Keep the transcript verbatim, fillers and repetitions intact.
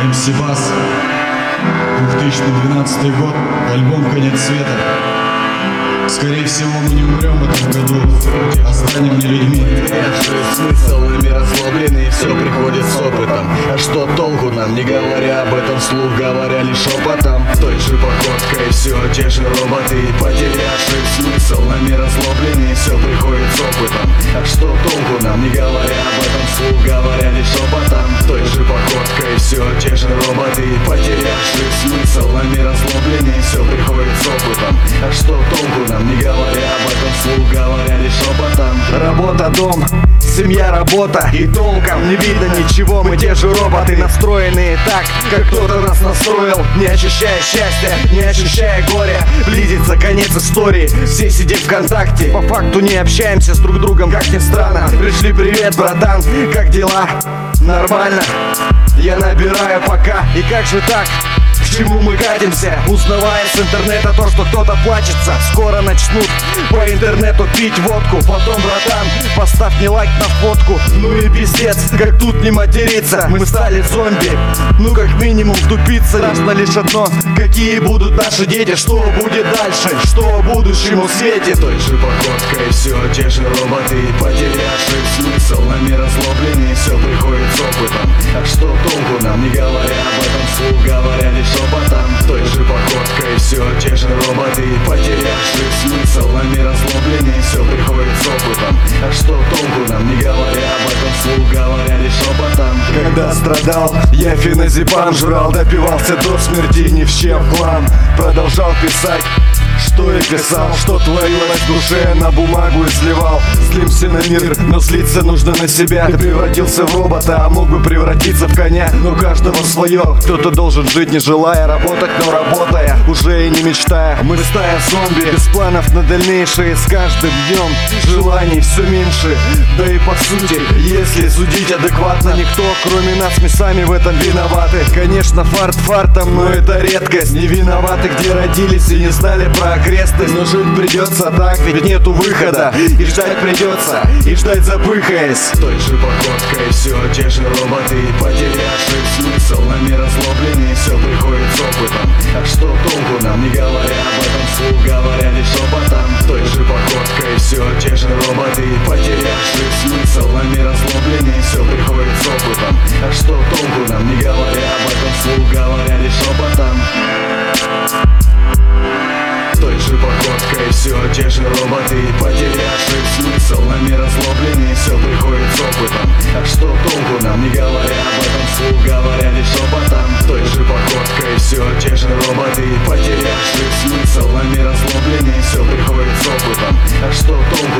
эм си Bass, две тысячи двенадцатый год, альбом «Конец света». Скорее всего, мы не умрем в этом году, а станем не людьми. Потерявшие смысл, ими разлоблены, и все приходит с опытом. А что толку нам, не говоря об этом вслух, говоря лишь шепотом? Той же походкой все те же роботы, потерявшие смысл, нами разлоблены, и все приходит с опытом. А что толку нам, не говоря об этом вслух, говоря лишь шепотом? Той же походкой все те же роботы, потерявшие смысл, нами разлоблены, и все приходит с опытом. А что толку нам, не говоря об этом вслух, говоря лишь шепотом? Работа, дом, семья, работа, и толком не видно ничего. Мы те же роботы, настроенные так, как кто-то нас настроил. Не ощущая счастья, не ощущая горя, близится конец истории. Все сидим ВКонтакте, по факту не общаемся с друг другом, как ни странно. Пришли, привет, братан, как дела? Нормально, я набираю пока. И как же так? К чему мы катимся, узнавая с интернета то, что кто-то плачется? Скоро начнут по интернету пить водку. Потом, братан, поставь мне лайк на фотку. Ну и пиздец, как тут не материться. Мы стали зомби, ну как минимум тупица. Важно лишь одно, какие будут наши дети. Что будет дальше, что в будущем светит. Той же походкой все те же роботы, потерявшие смысл, нами разлоблены, все приходит с опытом. А что толку нам, не говоря об этом вслух, говоря лишь шепотом? Той же походкой все те же роботы, потерявшие смысл, нами разлоблены, все приходит с опытом. А что толку нам, не говоря об этом вслух, говоря лишь шепотом? Когда страдал, я феназепам жрал, допивался до смерти, ни в чем хлам. Продолжал писать, что и писал, что творилось в душе, на бумагу и сливал. Злимся на мир, но злиться нужно на себя. Ты превратился в робота, а мог бы превратиться в коня. Но каждому свое, кто-то должен жить, не желая работать, но работая, уже и не мечтая. Мы стая зомби, без планов на дальнейшее, с каждым днем желаний все меньше. Да и по сути, если судить адекватно, никто, кроме нас, мы сами в этом виноваты. Конечно, фарт фартом, но это редкость. Не виноваты, где родились и не знали про окрестность. Но жить придется так, ведь нету выхода. И ждать придется, и ждать запыхаясь. Той же походкой все те же роботы, потерявшие смысл, нами разлоблены, все приходит с опытом. А что толку нам, не говоря об этом вслух, говоря лишь шепотом? Той же походкой все те же роботы, потерявшие смысл, нами разлоблены, все приходит с опытом. А что толку нам, не говоря об этом вслух, говоря лишь шепотом? Той же походкой все те же роботы, потерявшие смысл, нами разлоблены, все приходит с опытом. А что толку нам, не говоря об этом вслух, говоря лишь шепотом? Той же походкой все те же роботы, потерявшие смысл, нами разлоблены, все приходит с опытом. А что толку